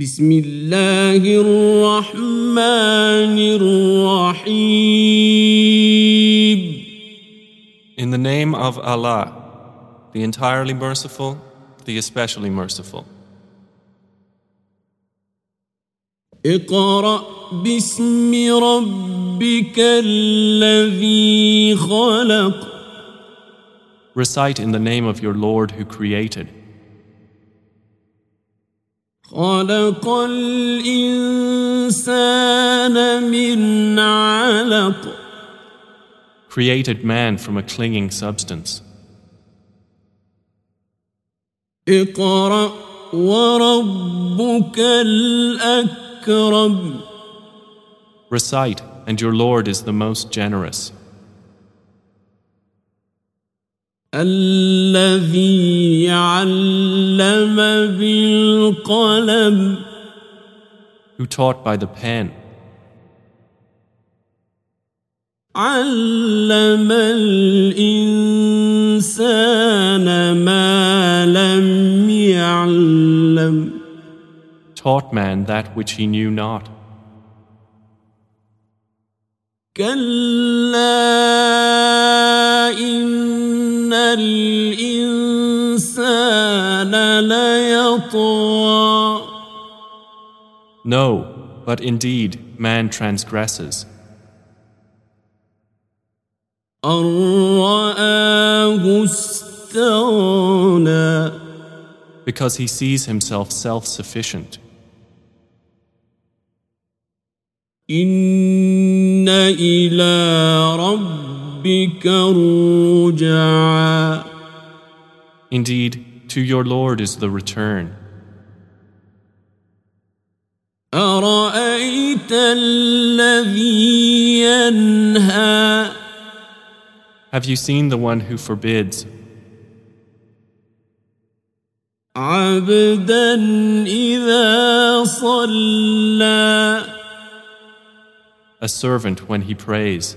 بسم الله الرحمن الرحيم. In the name of Allah, the entirely merciful, the especially merciful. اقرأ باسم ربك الذي خلق. Recite in the name of your Lord who created. خلق الإنسان من علق. Created man from a clinging substance. اقرأ وربك الأكرم. Recite, and your Lord is the most generous. الذي علم بالقلم. Who taught by the pen. علم الإنسان ما لم يعلم. Taught man that which he knew not. كلا إن الإنسان ليطغى. No, but indeed man transgresses. أن رآه استغنى. Because he sees himself self-sufficient. إن إلى ربك الرجعى. Indeed, to your Lord is the return. أرأيت الذي ينهى. Have you seen the one who forbids? عبدا إذا صلى. A servant when he prays.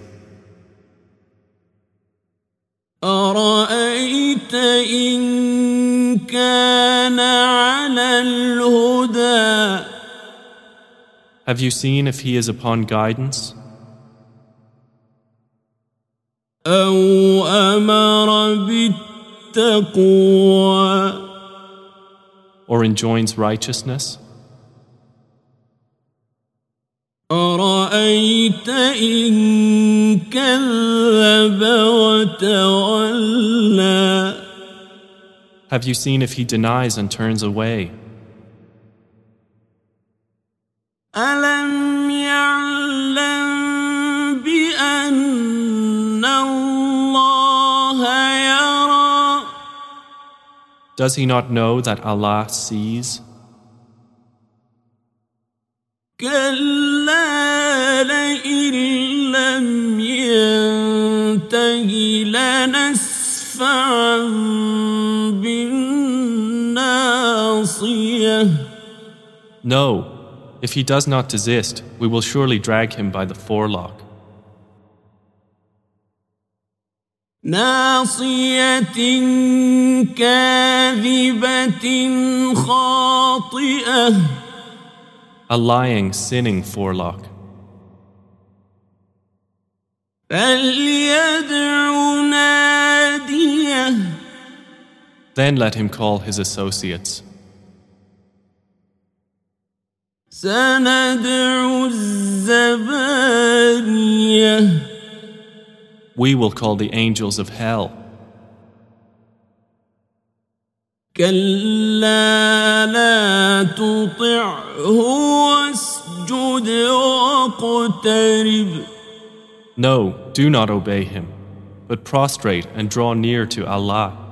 أرأيت إن كان على الهدى. Have you seen if he is upon guidance? أو أمر بالتقوى. Or enjoins righteousness? أرأيت إن كذب وتولى. Have you seen if he denies and turns away? ألم يعلم بأن الله يرى. Does he not know that Allah sees? كلا لئن لم ينته لنسفعا بالناصية. No, if he does not desist, we will surely drag him by the forelock. ناصية كاذبة خاطئة. A lying, sinning forelock. فليدع ناديه. Then let him call his associates. سندع الزبانية. We will call the angels of hell. كلا لا تطعه واسجد واقترب. No, do not obey him, but prostrate and draw near to Allah.